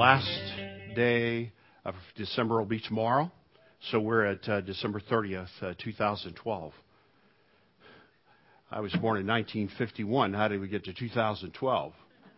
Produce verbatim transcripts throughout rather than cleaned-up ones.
last day of December will be tomorrow. So we're at uh, December thirtieth, uh, two thousand twelve. I was born in nineteen fifty-one. How did we get to two thousand twelve?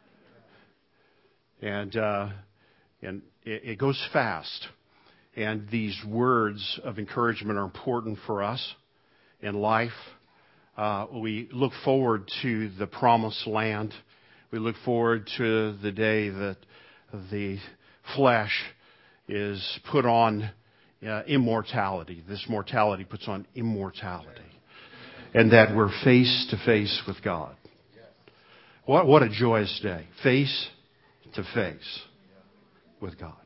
And uh, and it, it goes fast. And these words of encouragement are important for us in life. Uh, we look forward to the promised land. We look forward to the day that the flesh is put on uh, immortality. This mortality puts on immortality. And that we're face to face with God. What, what a joyous day. Face to face with God.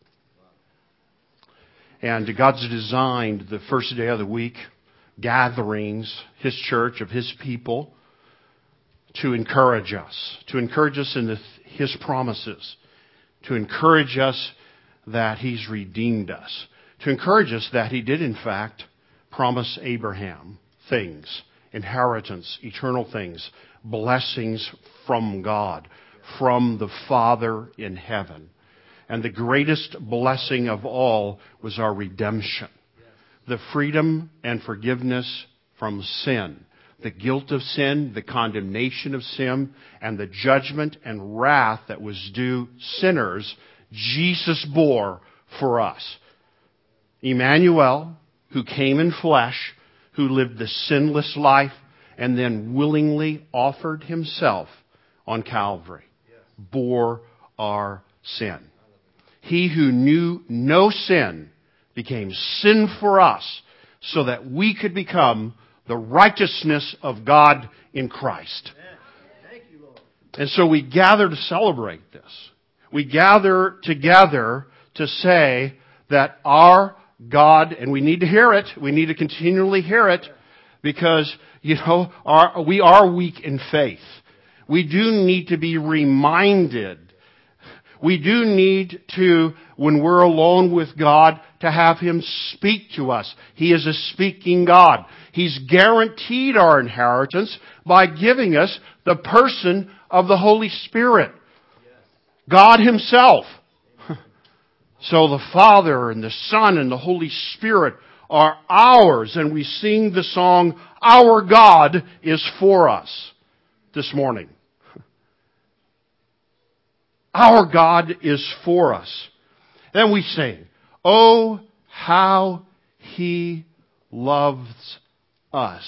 And God's designed the first day of the week gatherings, His church, of His people, to encourage us. To encourage us in the, His promises. To encourage us that He's redeemed us. To encourage us that He did in fact promise Abraham things. Inheritance, eternal things, blessings from God, from the Father in heaven. And the greatest blessing of all was our redemption. The freedom and forgiveness from sin. The guilt of sin, the condemnation of sin, and the judgment and wrath that was due sinners, Jesus bore for us. Emmanuel, who came in flesh, who lived the sinless life, and then willingly offered Himself on Calvary, bore our sin. He who knew no sin became sin for us so that we could become the righteousness of God in Christ. And so we gather to celebrate this. We gather together to say that our God, and we need to hear it, we need to continually hear it, because, you know, our, we are weak in faith. We do need to be reminded. We do need to, when we're alone with God, to have Him speak to us. He is a speaking God. He's guaranteed our inheritance by giving us the person of the Holy Spirit. God Himself. So the Father and the Son and the Holy Spirit are ours. And we sing the song, Our God is for us, this morning. Our God is for us. Then we sing, Oh, how He loves us.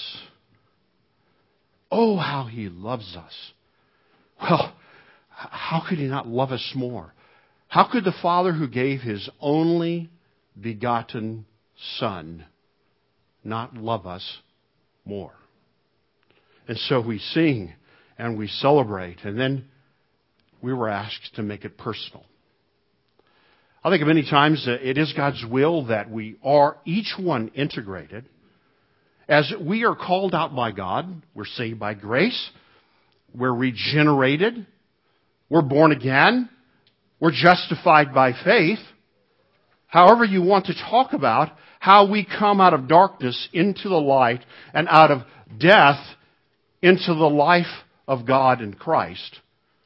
Oh, how He loves us. Well, how could He not love us more? How could the Father who gave His only begotten Son not love us more? And so we sing and we celebrate, and then we were asked to make it personal. I think many times it is God's will that we are each one integrated. As we are called out by God, we're saved by grace, we're regenerated, we're born again, we're justified by faith. However you want to talk about how we come out of darkness into the light and out of death into the life of God in Christ.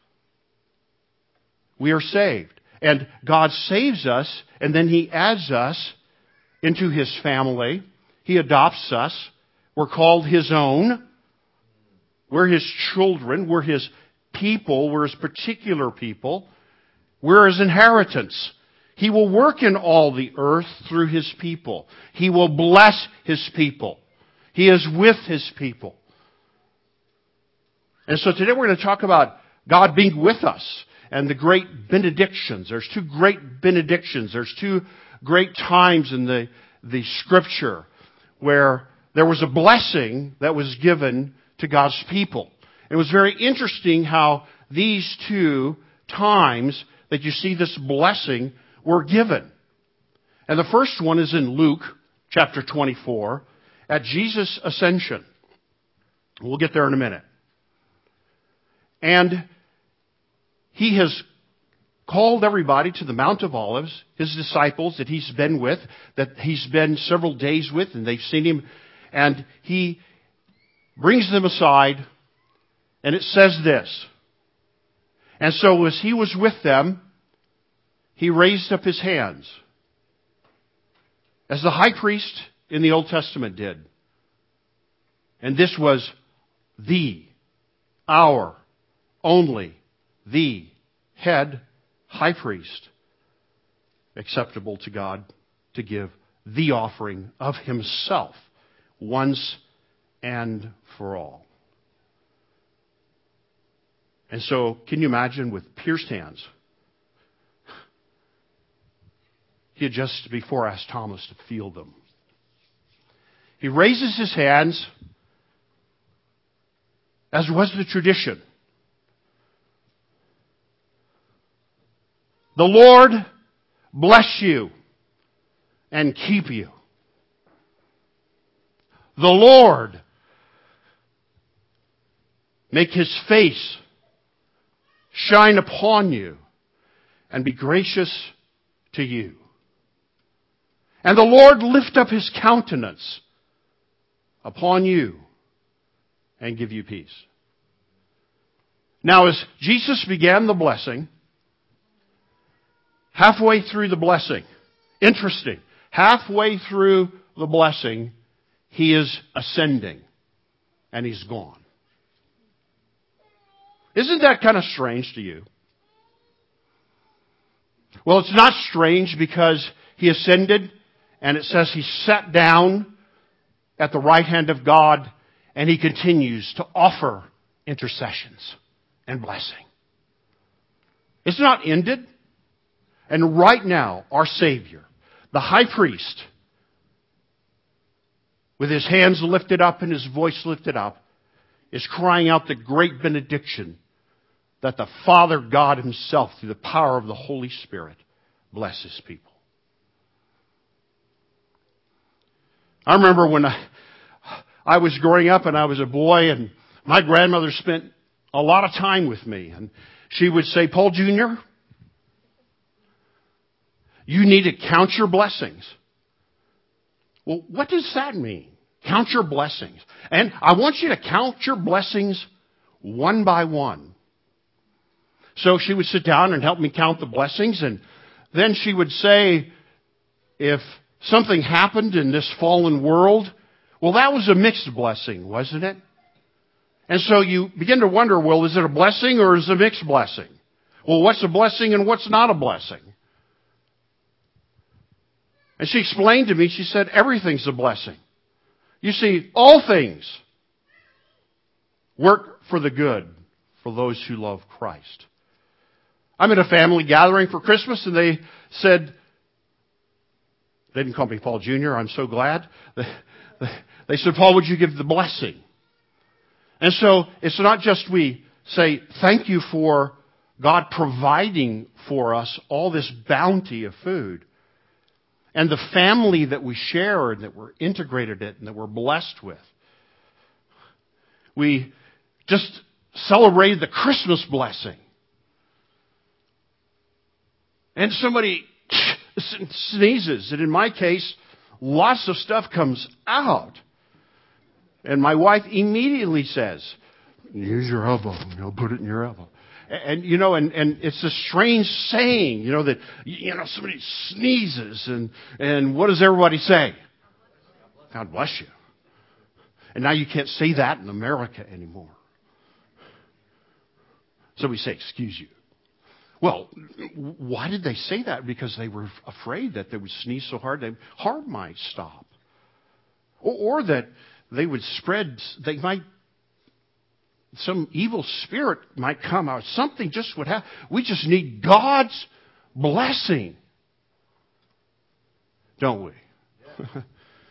We are saved. And God saves us, and then He adds us into His family. He adopts us. We're called His own. We're His children. We're His people. We're His particular people. We're His inheritance. He will work in all the earth through His people. He will bless His people. He is with His people. And so today we're going to talk about God being with us and the great benedictions. There's two great benedictions. There's two great times in the, the Scripture where there was a blessing that was given to God's people. It was very interesting how these two times that you see this blessing were given. And the first one is in Luke chapter twenty-four at Jesus' ascension. We'll get there in a minute. And He has called everybody to the Mount of Olives, His disciples that He's been with, that He's been several days with, and they've seen Him. And He brings them aside, and it says this. And so as He was with them, he raised up his hands, as the high priest in the Old Testament did. And this was the, our, only, the head high priest acceptable to God to give the offering of himself once and for all. And so, can you imagine with pierced hands? He had just before asked Thomas to feel them. He raises his hands, as was the tradition. The Lord bless you and keep you. The Lord make his face shine upon you and be gracious to you. And the Lord lift up his countenance upon you and give you peace. Now, as Jesus began the blessing, halfway through the blessing, interesting, halfway through the blessing, he is ascending and he's gone. Isn't that kind of strange to you? Well, it's not strange because he ascended and it says he sat down at the right hand of God and he continues to offer intercessions and blessing. It's not ended. And right now, our Savior, the high priest, with his hands lifted up and his voice lifted up, is crying out the great benediction that the Father God himself, through the power of the Holy Spirit, blesses people. I remember when I, I was growing up and I was a boy, and my grandmother spent a lot of time with me. And she would say, Paul Junior, you need to count your blessings. Well, what does that mean? Count your blessings. And I want you to count your blessings one by one. So she would sit down and help me count the blessings, and then she would say, if something happened in this fallen world, well, that was a mixed blessing, wasn't it? And so you begin to wonder, well, is it a blessing or is it a mixed blessing? Well, what's a blessing and what's not a blessing? And she explained to me, she said, everything's a blessing. You see, all things work for the good for those who love Christ. I'm at a family gathering for Christmas, and they said, they didn't call me Paul Junior, I'm so glad. They said, Paul, would you give the blessing? And so it's not just we say thank you for God providing for us all this bounty of food and the family that we share and that we're integrated in and that we're blessed with. We just celebrated the Christmas blessing. And somebody sneezes, and in my case, lots of stuff comes out. And my wife immediately says, use your elbow, you know, put it in your elbow. And, you know, and, and it's a strange saying, you know, that, you know, somebody sneezes, and, and what does everybody say? God bless you. And now you can't say that in America anymore. So we say, excuse you. Well, why did they say that? Because they were afraid that they would sneeze so hard their heart might stop. Or, or that they would spread, they might, some evil spirit might come out. Something just would happen. We just need God's blessing. Don't we? Yeah.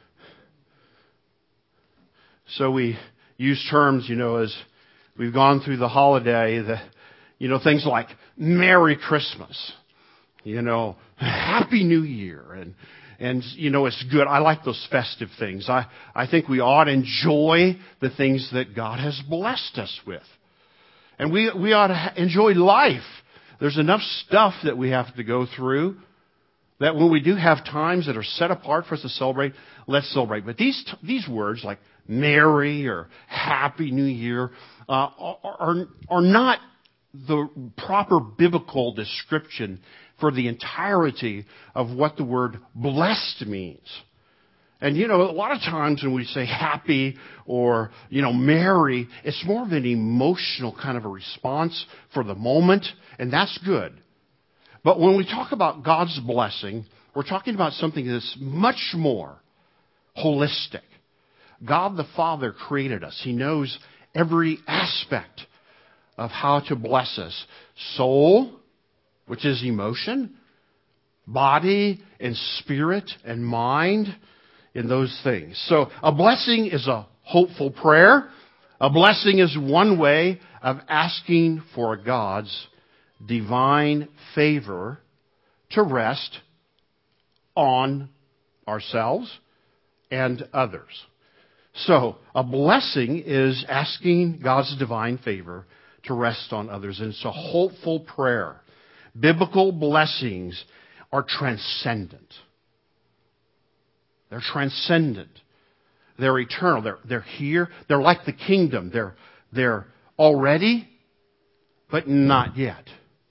So we use terms, you know, as we've gone through the holiday, the, you know, things like Merry Christmas, you know, Happy New Year, and, and, you know, it's good. I like those festive things. I, I think we ought to enjoy the things that God has blessed us with. And we, we ought to enjoy life. There's enough stuff that we have to go through that when we do have times that are set apart for us to celebrate, let's celebrate. But these, these words like Merry or Happy New Year, uh, are, are, are not the proper biblical description for the entirety of what the word blessed means. And, you know, a lot of times when we say happy or, you know, merry, it's more of an emotional kind of a response for the moment, and that's good. But when we talk about God's blessing, we're talking about something that's much more holistic. God the Father created us. He knows every aspect of how to bless us. Soul, which is emotion, body and spirit and mind, in those things. So a blessing is a hopeful prayer. A blessing is one way of asking for God's divine favor to rest on ourselves and others. So a blessing is asking God's divine favor to rest on others. And it's a hopeful prayer. Biblical blessings are transcendent. They're transcendent. They're eternal. They're, they're here. They're like the kingdom. They're, they're already, but not yet.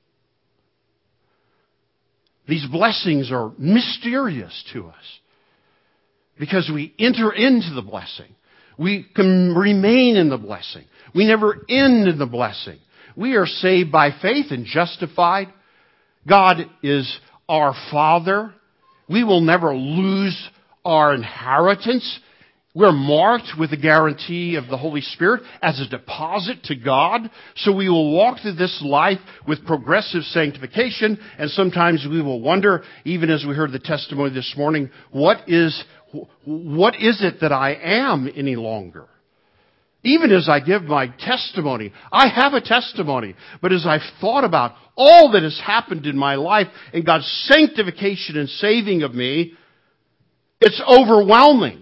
These blessings are mysterious to us because we enter into the blessing. We can remain in the blessing. We never end in the blessing. We are saved by faith and justified. God is our Father. We will never lose our inheritance. We're marked with the guarantee of the Holy Spirit as a deposit to God. So we will walk through this life with progressive sanctification. And sometimes we will wonder, even as we heard the testimony this morning, what is, what is it that I am any longer? Even as I give my testimony, I have a testimony. But as I've thought about all that has happened in my life and God's sanctification and saving of me, it's overwhelming.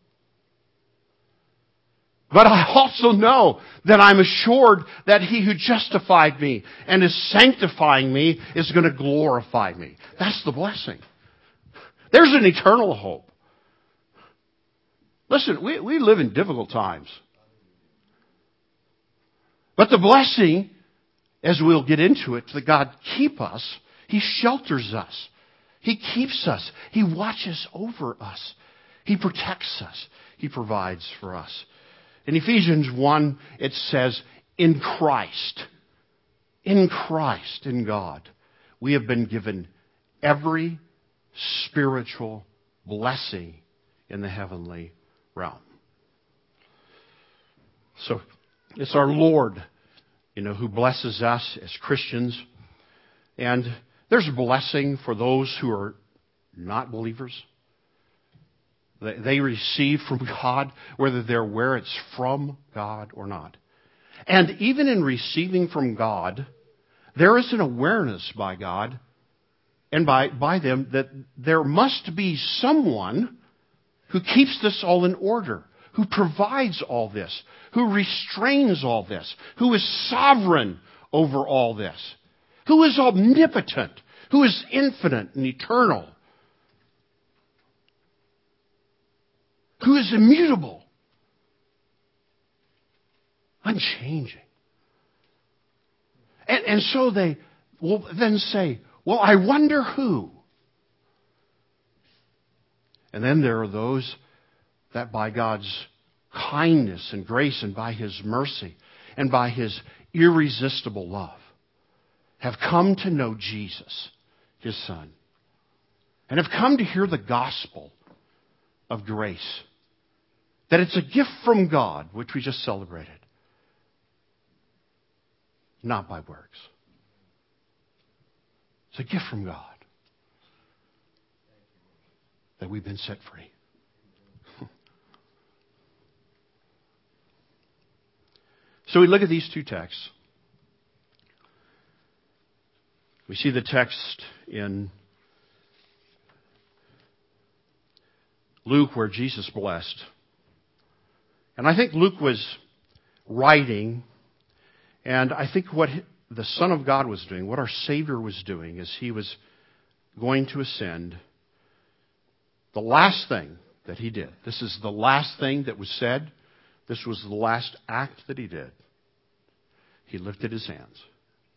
But I also know that I'm assured that He who justified me and is sanctifying me is going to glorify me. That's the blessing. There's an eternal hope. Listen, we, we live in difficult times. But the blessing, as we'll get into it, that God keep us, He shelters us. He keeps us. He watches over us. He protects us. He provides for us. In Ephesians one, it says, in Christ, in Christ, in God, we have been given every spiritual blessing in the heavenly realm. So it's our Lord, you know, who blesses us as Christians. And there's a blessing for those who are not believers. They receive from God, whether they're where it's from God or not. And even in receiving from God, there is an awareness by God and by, by them that there must be someone who keeps this all in order, who provides all this, who restrains all this, who is sovereign over all this, who is omnipotent, who is infinite and eternal, who is immutable, unchanging. And, and so they will then say, well, I wonder who. And then there are those that by God's kindness and grace and by His mercy and by His irresistible love have come to know Jesus, His Son, and have come to hear the gospel of grace. That it's a gift from God, which we just celebrated. Not by works. It's a gift from God. That we've been set free. So we look at these two texts. We see the text in Luke where Jesus blessed. And I think Luke was writing, and I think what the Son of God was doing, what our Savior was doing, is He was going to ascend. The last thing that He did, this is the last thing that was said, this was the last act that He did. He lifted His hands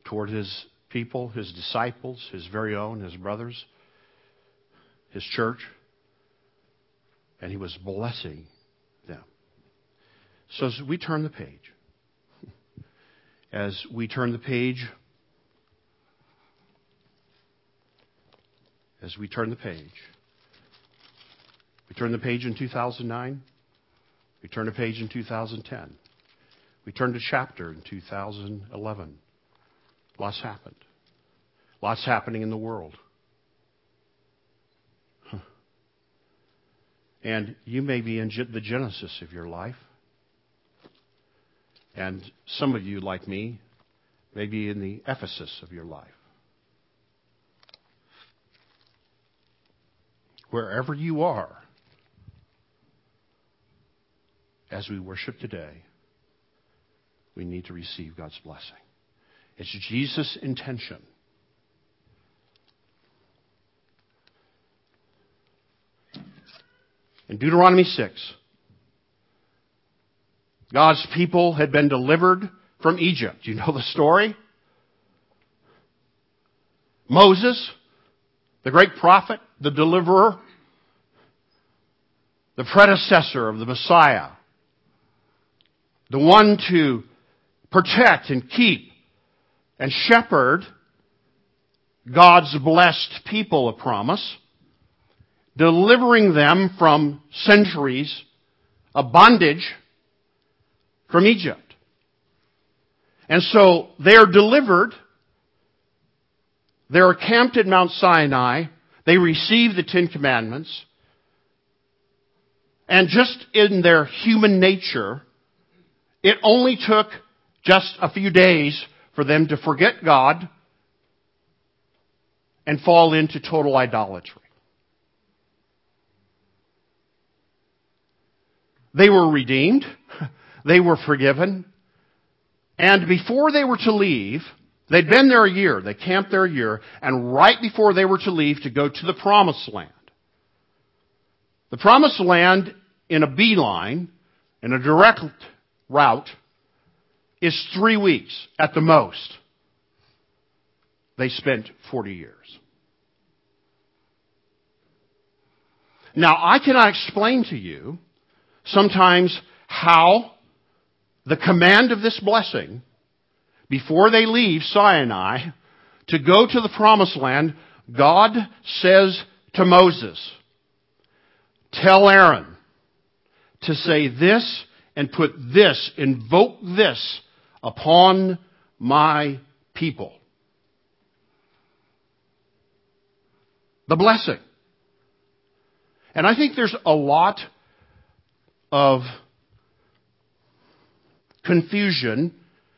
toward His people, His disciples, His very own, His brothers, His church, and He was blessing them. So as we turn the page, as we turn the page, as we turn the page, we turn the page in two thousand nine, we turn the page in two thousand ten, we turn to chapter in two thousand eleven. Lots happened. Lots happening in the world. Huh. And you may be in the genesis of your life. And some of you, like me, may be in the Ephesus of your life. Wherever you are, as we worship today, we need to receive God's blessing. It's Jesus' intention. In Deuteronomy six, God's people had been delivered from Egypt. You know the story? Moses, the great prophet, the deliverer, the predecessor of the Messiah, the one to protect and keep and shepherd God's blessed people of promise, delivering them from centuries of bondage from Egypt. And so they are delivered. They're camped at Mount Sinai. They receive the Ten Commandments. And just in their human nature, it only took just a few days for them to forget God and fall into total idolatry. They were redeemed. They were forgiven. And before they were to leave, they'd been there a year. They camped there a year. And right before they were to leave to go to the Promised Land. The Promised Land, in a beeline, in a direct route, is three weeks at the most. They spent forty years. Now, I cannot explain to you sometimes how the command of this blessing, before they leave Sinai to go to the Promised Land, God says to Moses, tell Aaron to say this and put this, invoke this upon my people. The blessing. And I think there's a lot of confusion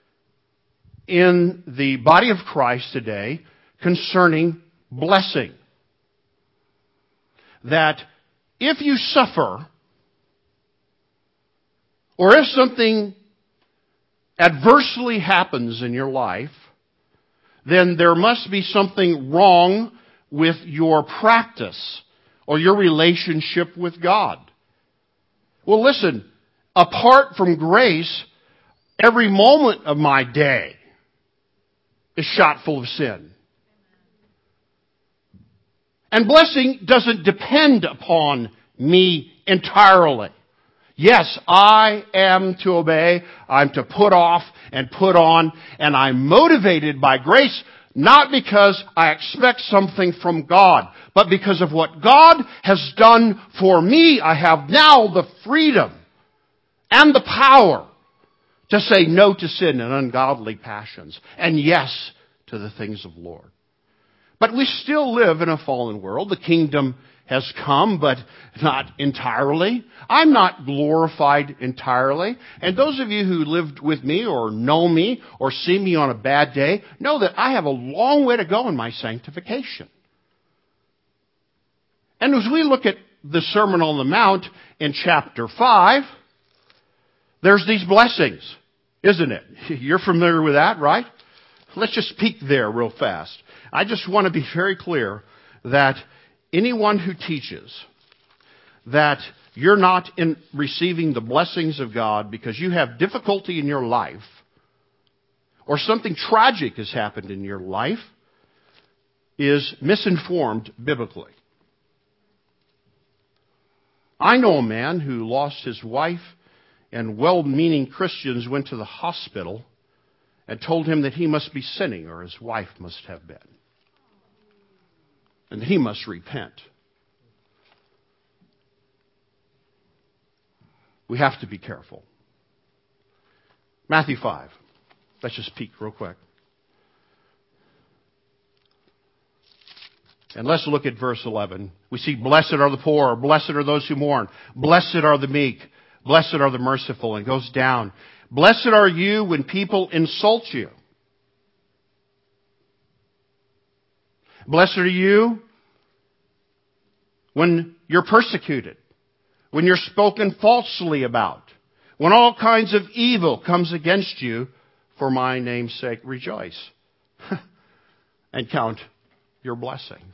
in the body of Christ today concerning blessing. That if you suffer, or if something adversely happens in your life, then there must be something wrong with your practice or your relationship with God. Well, listen, apart from grace, every moment of my day is shot full of sin. And blessing doesn't depend upon me entirely. Yes, I am to obey, I'm to put off and put on, and I'm motivated by grace, not because I expect something from God, but because of what God has done for me. I have now the freedom and the power to say no to sin and ungodly passions, and yes to the things of the Lord. But we still live in a fallen world. The kingdom has come, but not entirely. I'm not glorified entirely. And those of you who lived with me or know me or see me on a bad day know that I have a long way to go in my sanctification. And as we look at the Sermon on the Mount in chapter five, there's these blessings, isn't it? You're familiar with that, right? Let's just peek there real fast. I just want to be very clear that anyone who teaches that you're not in receiving the blessings of God because you have difficulty in your life, or something tragic has happened in your life is misinformed biblically. I know a man who lost his wife, and well-meaning Christians went to the hospital and told him that he must be sinning, or his wife must have been, and that he must repent. We have to be careful. Matthew five. Let's just peek real quick. And let's look at verse eleven. We see, blessed are the poor, blessed are those who mourn, blessed are the meek, blessed are the merciful. And it goes down. Blessed are you when people insult you. Blessed are you when you're persecuted, when you're spoken falsely about, when all kinds of evil comes against you. For my name's sake, rejoice and count your blessings.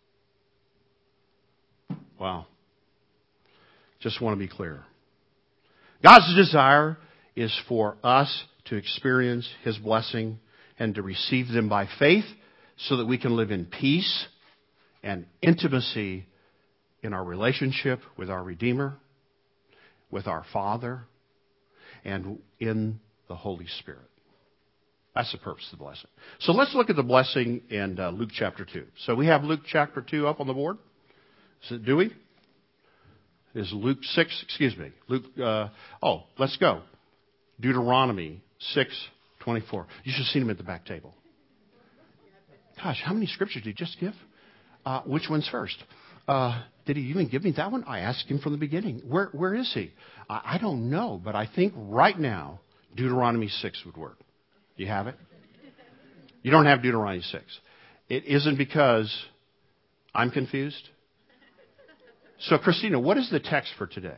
Wow. Just want to be clear. God's desire is for us to experience His blessing and to receive them by faith so that we can live in peace and intimacy in our relationship with our Redeemer, with our Father, and in the Holy Spirit. That's the purpose of the blessing. So let's look at the blessing in uh, Luke chapter two. So we have Luke chapter two up on the board. So do we? Is Luke six, excuse me. Luke, uh, oh, let's go. Deuteronomy six twenty-four. You should have seen him at the back table. Gosh, how many scriptures did he just give? Uh, which one's first? Uh, did he even give me that one? I asked him from the beginning. Where Where is he? I, I don't know, but I think right now Deuteronomy six would work. You have it? You don't have Deuteronomy six. It isn't because I'm confused. So, Christina, what is the text for today?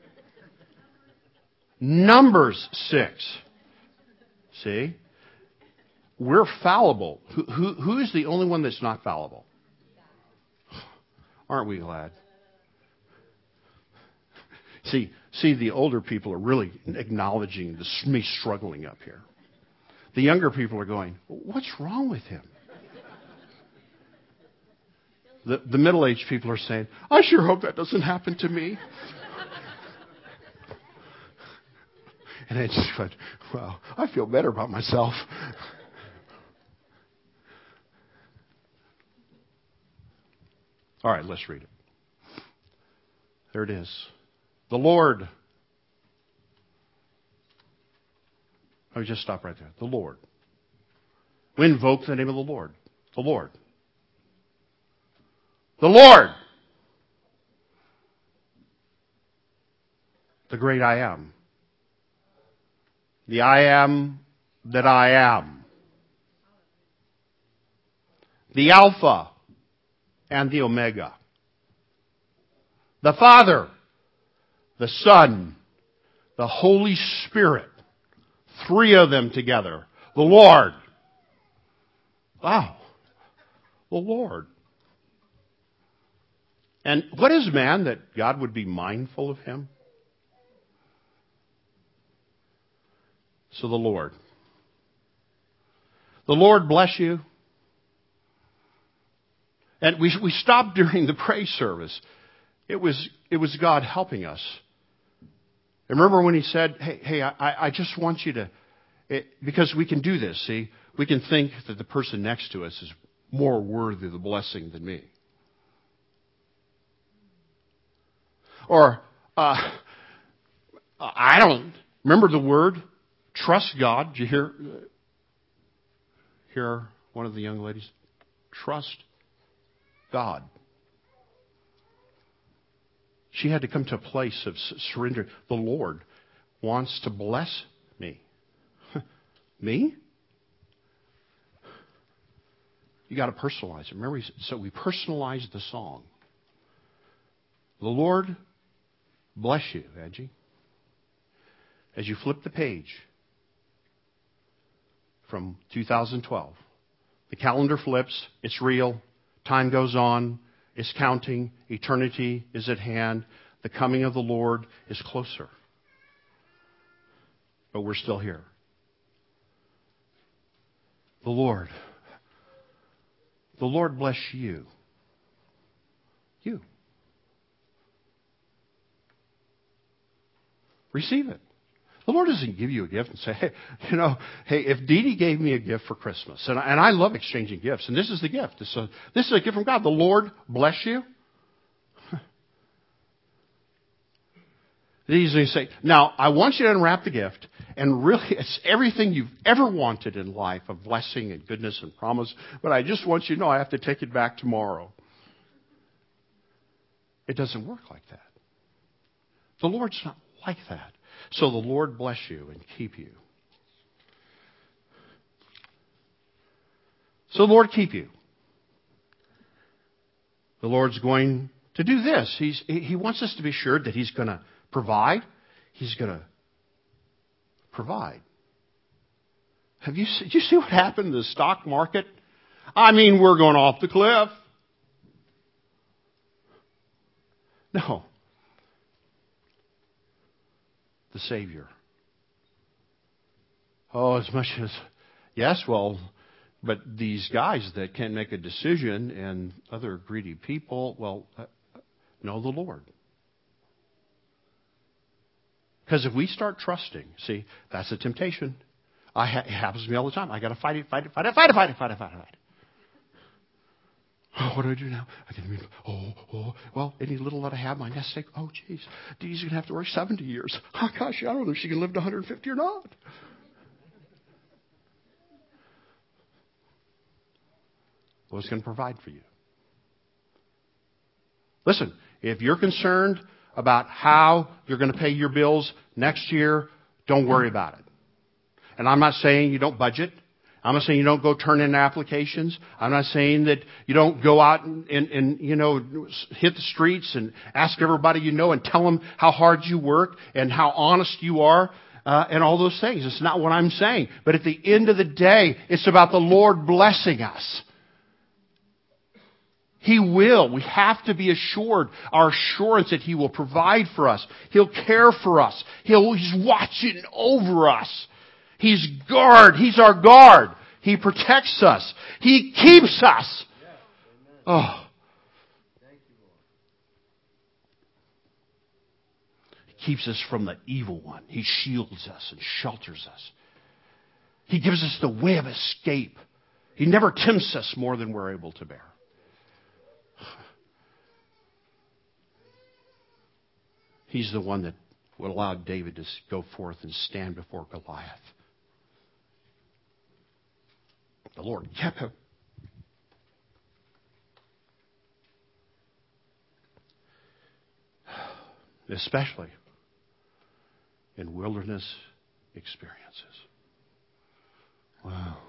Numbers six. See? We're fallible. Who, who, who is the only one that's not fallible? Aren't we glad? See, see, the older people are really acknowledging this, me struggling up here. The younger people are going, what's wrong with him? The, the middle-aged people are saying, I sure hope that doesn't happen to me. And I just went, well, I feel better about myself. All right, let's read it. There it is. The Lord. Let me just stop right there. The Lord. We invoke the name of the Lord. The Lord. The Lord. The great I am. The I am that I am. The Alpha and the Omega. The Father, the Son, the Holy Spirit. Three of them together. The Lord. Wow. The Lord. And what is man that God would be mindful of him? So the Lord. The Lord bless you. And we we stopped during the praise service. It was it was God helping us. Remember when He said, "Hey, hey, I, I just want you to," it, because we can do this. See, we can think that the person next to us is more worthy of the blessing than me. Or uh, I don't remember the word trust God. Did you hear hear one of the young ladies? Trust God. She had to come to a place of surrender. The Lord wants to bless me. Me? You got to personalize it. Remember, so we personalized the song. The Lord bless you, Angie. As you flip the page from two thousand twelve, the calendar flips. It's real. Time goes on. It's counting. Eternity is at hand. The coming of the Lord is closer. But we're still here. The Lord. The Lord bless you. You. Receive it. The Lord doesn't give you a gift and say, hey, you know, hey, if Dee Dee gave me a gift for Christmas, and I, and I love exchanging gifts, and this is the gift. This is, a, this is a gift from God. The Lord bless you. He's going to say, now, I want you to unwrap the gift, and really, it's everything you've ever wanted in life of blessing and goodness and promise, but I just want you to know I have to take it back tomorrow. It doesn't work like that. The Lord's not like that. So the Lord bless you and keep you. So the Lord keep you. The Lord's going to do this. He's, he wants us to be sure that He's going to provide. He's going to provide. Have you, did you see what happened in the stock market? I mean, we're going off the cliff. No. The Savior. Oh, as much as, yes, well, but these guys that can't make a decision and other greedy people, well, uh, know the Lord. Because if we start trusting, see, that's a temptation. I ha- it happens to me all the time. I got to fight it, fight it, fight it, fight it, fight it, fight it, fight it, fight it. Oh, what do I do now? I can, oh, oh, well, any little that I have, my nest egg. Oh, geez, Dee's going to have to work seventy years. Oh, gosh, I don't know if she can live to one hundred fifty or not. Lord's going to provide for you. Listen, if you're concerned about how you're going to pay your bills next year, don't worry about it. And I'm not saying you don't budget. I'm not saying you don't go turn in applications. I'm not saying that you don't go out and, and, and, you know, hit the streets and ask everybody you know and tell them how hard you work and how honest you are uh, and all those things. It's not what I'm saying. But at the end of the day, it's about the Lord blessing us. He will. We have to be assured, our assurance that He will provide for us. He'll care for us. He'll, He's watching over us. He's guard. He's our guard. He protects us. He keeps us. Oh. He keeps us from the evil one. He shields us and shelters us. He gives us the way of escape. He never tempts us more than we're able to bear. He's the one that would allow David to go forth and stand before Goliath. The Lord kept him. Especially in wilderness experiences. Wow.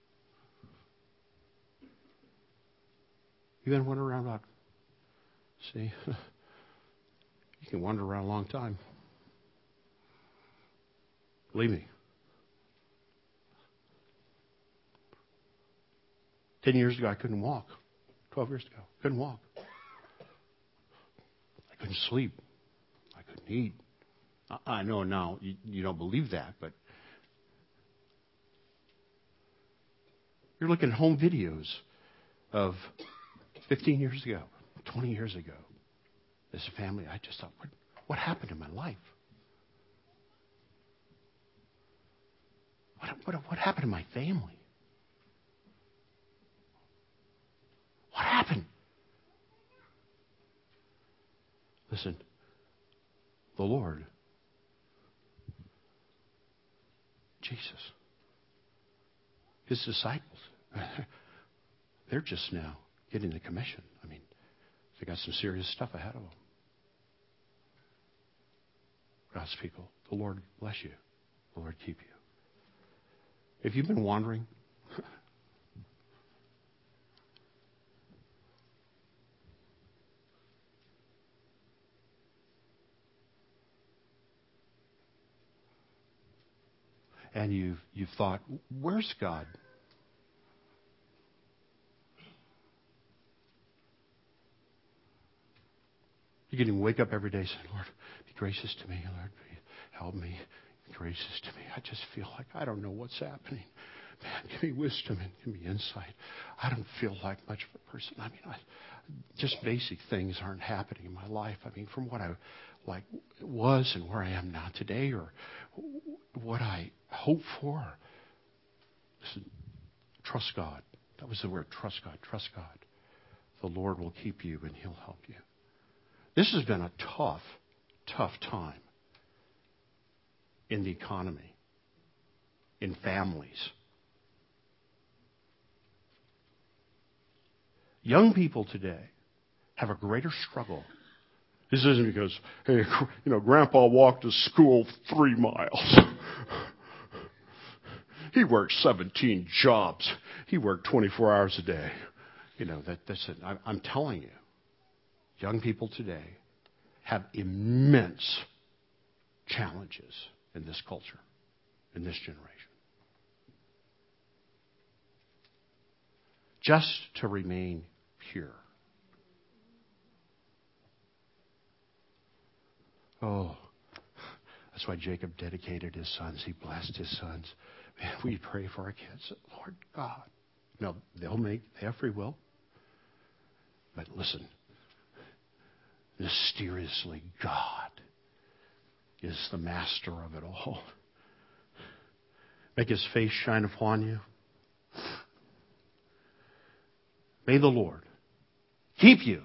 You been wandering around about, see, you can wander around a long time. Believe me. Ten years ago, I couldn't walk. Twelve years ago, couldn't walk. I couldn't sleep. I couldn't eat. I know now you, you don't believe that, but you're looking at home videos of fifteen years ago, twenty years ago. As a family, I just thought, what, what happened in my life? What, what, what happened in my family? What happened? Listen, the Lord, Jesus, His disciples, they're just now getting the commission. I mean, they got some serious stuff ahead of them. God's people, the Lord bless you. The Lord keep you. If you've been wandering, and you've, you've thought, where's God? You can even wake up every day saying, Lord, be gracious to me. Lord, help me. Be gracious to me. I just feel like I don't know what's happening. man, give me wisdom and give me insight. I don't feel like much of a person. I mean, I, just basic things aren't happening in my life. I mean, from what I like was and where I am now today, or what I hope for. Listen, trust God. That was the word, trust God, trust God. The Lord will keep you and He'll help you. This has been a tough, tough time in the economy, in families. Young people today have a greater struggle. This isn't because, hey, you know, Grandpa walked to school three miles. He worked seventeen jobs. He worked twenty-four hours a day. You know, that, that's it. I, I'm telling you, young people today have immense challenges in this culture, in this generation. Just to remain pure. Oh, that's why Jacob dedicated his sons. He blessed his sons. Man, we pray for our kids. Lord God. Now, they'll make, they have free will. But listen, mysteriously, God is the master of it all. Make His face shine upon you. May the Lord keep you.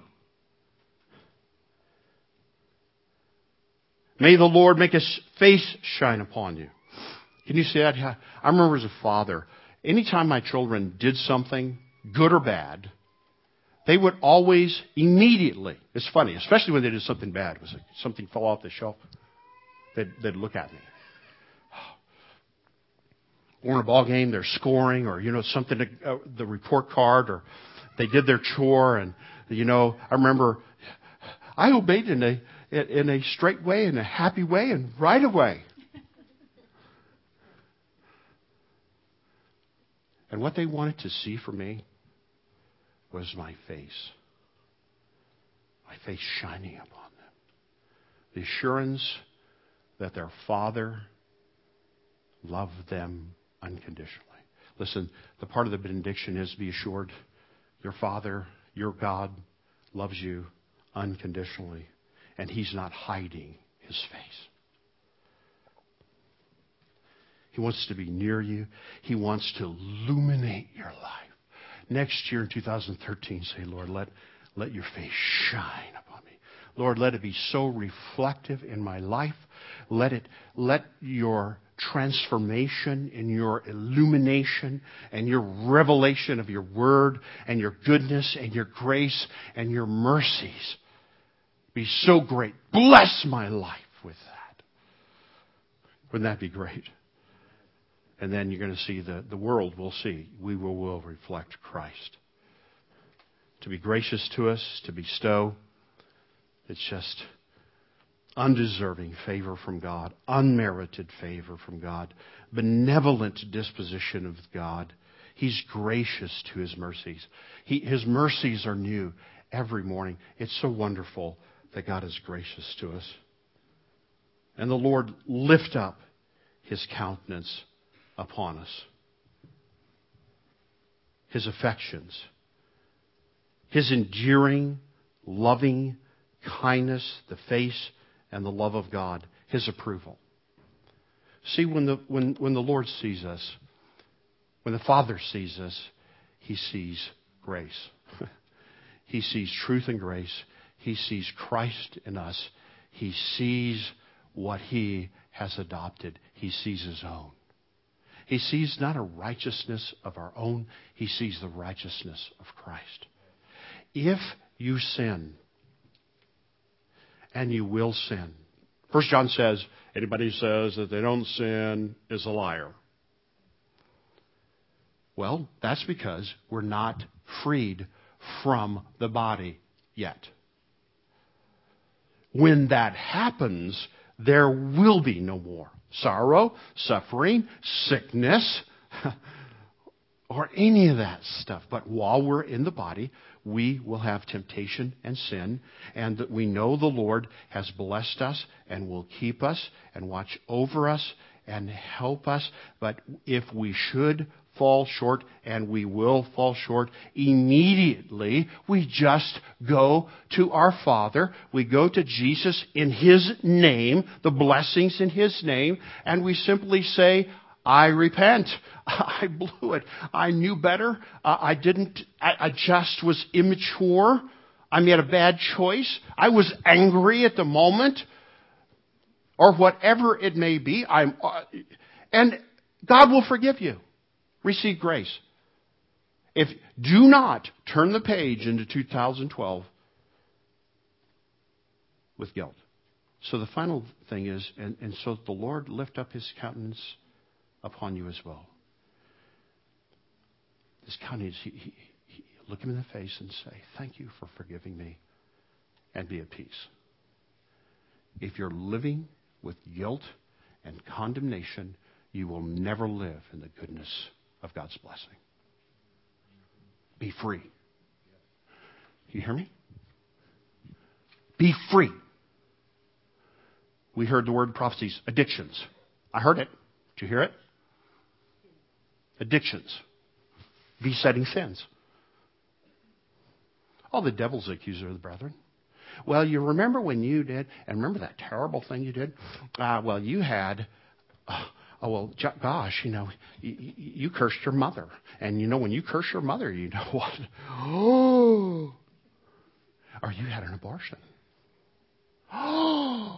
May the Lord make His face shine upon you. Can you see that? I remember as a father, anytime my children did something, good or bad, they would always immediately, it's funny, especially when they did something bad, it was like something fell off the shelf, they'd, they'd look at me. Or in a ball game, they're scoring, or, you know, something, uh, the report card, or they did their chore, and, you know, I remember I obeyed in a, in a straight way, in a happy way, and right away. And what they wanted to see from me was my face. My face shining upon them. The assurance that their Father loved them unconditionally. Listen, the part of the benediction is be assured your Father, your God, loves you unconditionally. And He's not hiding His face. He wants to be near you. He wants to illuminate your life. Next year in two thousand thirteen, say, Lord, let, let your face shine upon me. Lord, let it be so reflective in my life. Let it, let your transformation and your illumination and your revelation of your word and your goodness and your grace and your mercies be so great. Bless my life with that. Wouldn't that be great? And then you're going to see the, the world will see. We will, will reflect Christ. To be gracious to us, to bestow, it's just undeserving favor from God, unmerited favor from God, benevolent disposition of God. He's gracious to His mercies. He, His mercies are new every morning. It's so wonderful that God is gracious to us. And the Lord lift up His countenance upon us. His affections. His enduring, loving kindness, the face and the love of God. His approval. See, when the, when, when the Lord sees us, when the Father sees us, He sees grace. He sees truth and grace. He sees Christ in us. He sees what He has adopted. He sees His own. He sees not a righteousness of our own. He sees the righteousness of Christ. If you sin, and you will sin. First John says, anybody who says that they don't sin is a liar. Well, that's because we're not freed from the body yet. When that happens, there will be no more sorrow, suffering, sickness, or any of that stuff. But while we're in the body, we will have temptation and sin, and that we know the Lord has blessed us and will keep us and watch over us and help us. But if we should fall short, and we will fall short, immediately we just go to our Father. We go to Jesus in His name, the blessings in His name, and we simply say, I repent. I blew it. I knew better. Uh, I didn't, I, I just was immature. I made a bad choice. I was angry at the moment. Or whatever it may be. I'm, uh, and God will forgive you. Receive grace. If do not turn the page into two thousand twelve with guilt. So the final thing is, and, and so the Lord lift up His countenance upon you as well. His countenance, he, he, he, look Him in the face and say, thank you for forgiving me, and be at peace. If you're living with guilt and condemnation, you will never live in the goodness of God's blessing. Be free. You hear me? Be free. We heard the word prophecies, addictions. I heard it. Did you hear it? Addictions. Besetting sins. Oh, the devil's the accuser of the brethren. Well, you remember when you did, and remember that terrible thing you did? Uh, well, you had, uh, oh, well, gosh, you know, you, you cursed your mother. And you know, when you curse your mother, you know what? Oh, or you had an abortion. Oh,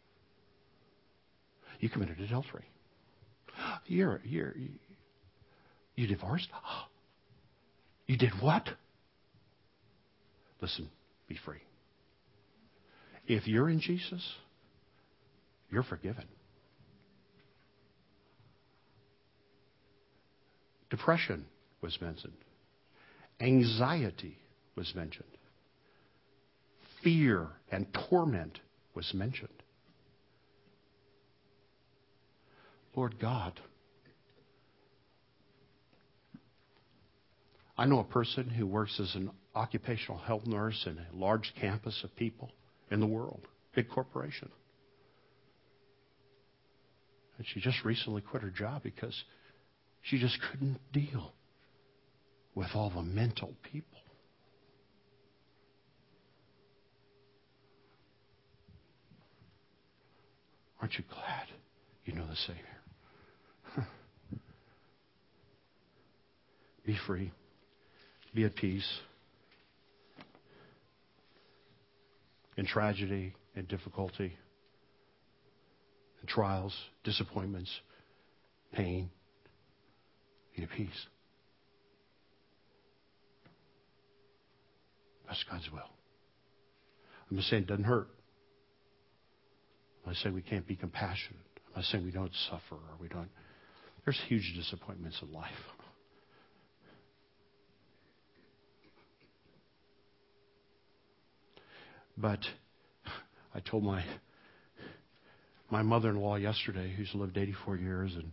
you committed adultery. You're, you're, you, you divorced. You did what? Listen, be free. If you're in Jesus, you're forgiven. Depression was mentioned. Anxiety was mentioned. Fear and torment was mentioned. Lord God, I know a person who works as an occupational health nurse in a large campus of people in the world, big corporation. And she just recently quit her job because she just couldn't deal with all the mental people. Aren't you glad you know the Savior? Be free. Be at peace. In tragedy and difficulty, in trials, disappointments, pain, be at peace. That's God's will. I'm not saying it doesn't hurt. I'm not saying we can't be compassionate. I'm not saying we don't suffer or we don't. There's huge disappointments in life. But I told my my mother-in-law yesterday, who's lived eighty-four years, and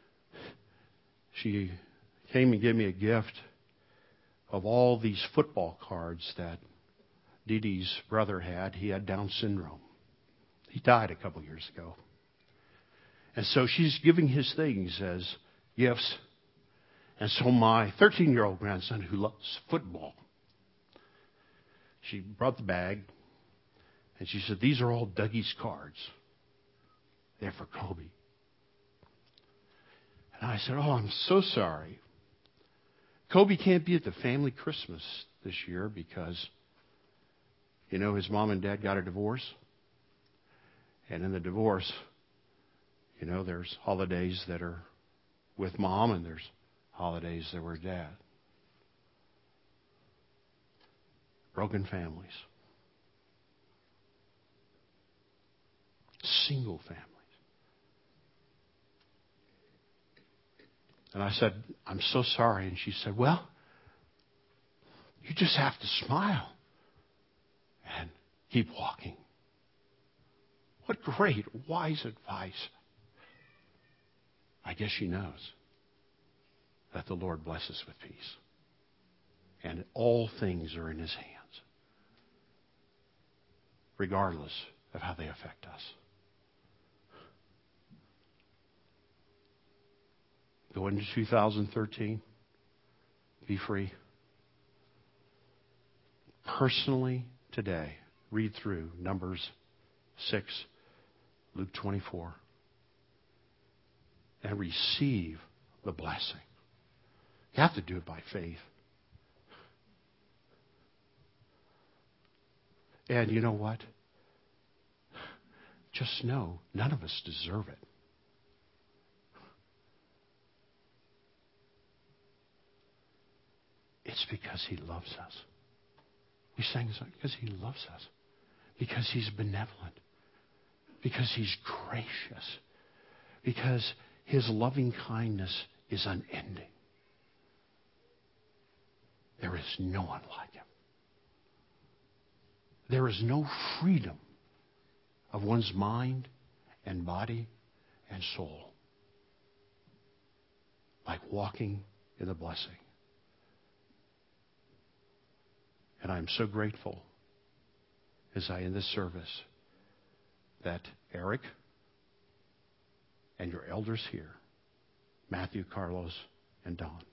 she came and gave me a gift of all these football cards that Dee Dee's brother had. He had Down syndrome. He died a couple years ago. And so she's giving his things as gifts. And so my thirteen-year-old grandson, who loves football, she brought the bag. And she said, these are all Dougie's cards. They're for Kobe. And I said, oh, I'm so sorry. Kobe can't be at the family Christmas this year because, you know, his mom and dad got a divorce. And in the divorce, you know, there's holidays that are with mom and there's holidays that were dad. Broken families. Single families. And I said, I'm so sorry. And she said, well, you just have to smile and keep walking. What great, wise advice. I guess she knows that the Lord blesses with peace. And all things are in His hands, regardless of how they affect us. Go into two thousand thirteen. Be free. Personally, today, read through Numbers six, Luke twenty-four, and receive the blessing. You have to do it by faith. And you know what? Just know, none of us deserve it. It's because He loves us. We sang this because He loves us. Because He's benevolent. Because He's gracious. Because His loving kindness is unending. There is no one like Him. There is no freedom of one's mind and body and soul like walking in the blessing. And I'm so grateful as I end this service that Eric and your elders here, Matthew, Carlos, and Don,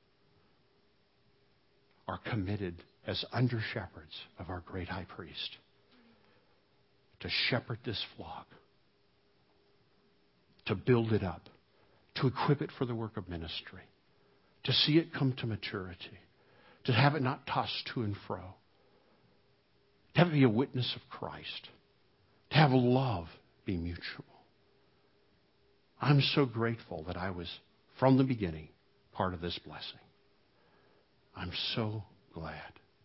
are committed as under shepherds of our great high priest to shepherd this flock, to build it up, to equip it for the work of ministry, to see it come to maturity, to have it not tossed to and fro, to have it be a witness of Christ, to have love be mutual. I'm so grateful that I was, from the beginning, part of this blessing. I'm so glad.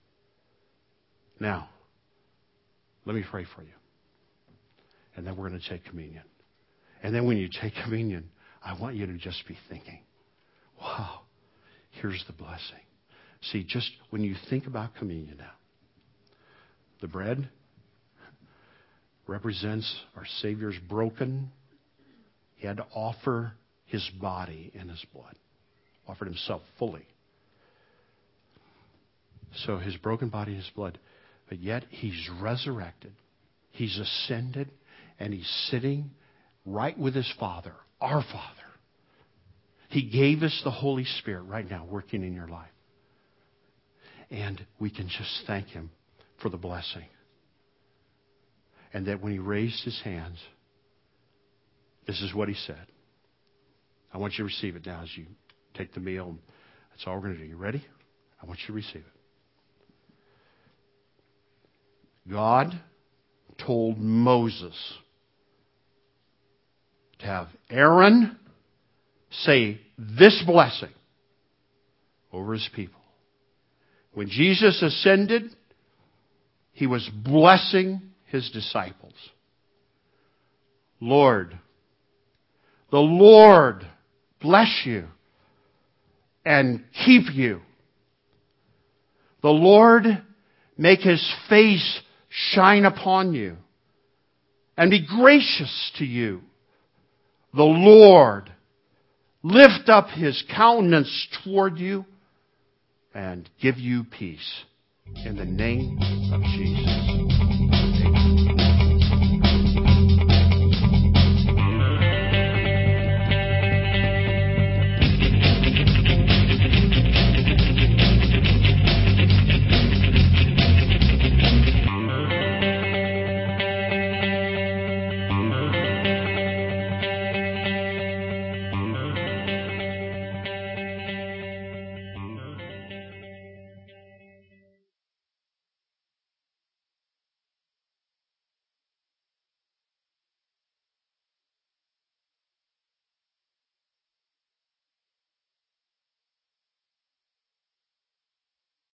Now, let me pray for you. And then we're going to take communion. And then when you take communion, I want you to just be thinking, wow, here's the blessing. See, just when you think about communion now, the bread represents our Savior's broken. He had to offer His body and His blood. Offered Himself fully. So His broken body and His blood. But yet He's resurrected. He's ascended. And He's sitting right with His Father, our Father. He gave us the Holy Spirit right now working in your life. And we can just thank Him for the blessing. And that when He raised His hands, this is what He said. I want you to receive it now as you take the meal. That's all we're going to do. You ready? I want you to receive it. God told Moses to have Aaron say this blessing over His people. When Jesus ascended, He was blessing His disciples. Lord, the Lord bless you and keep you. The Lord make His face shine upon you and be gracious to you. The Lord lift up His countenance toward you and give you peace. In the name of Jesus.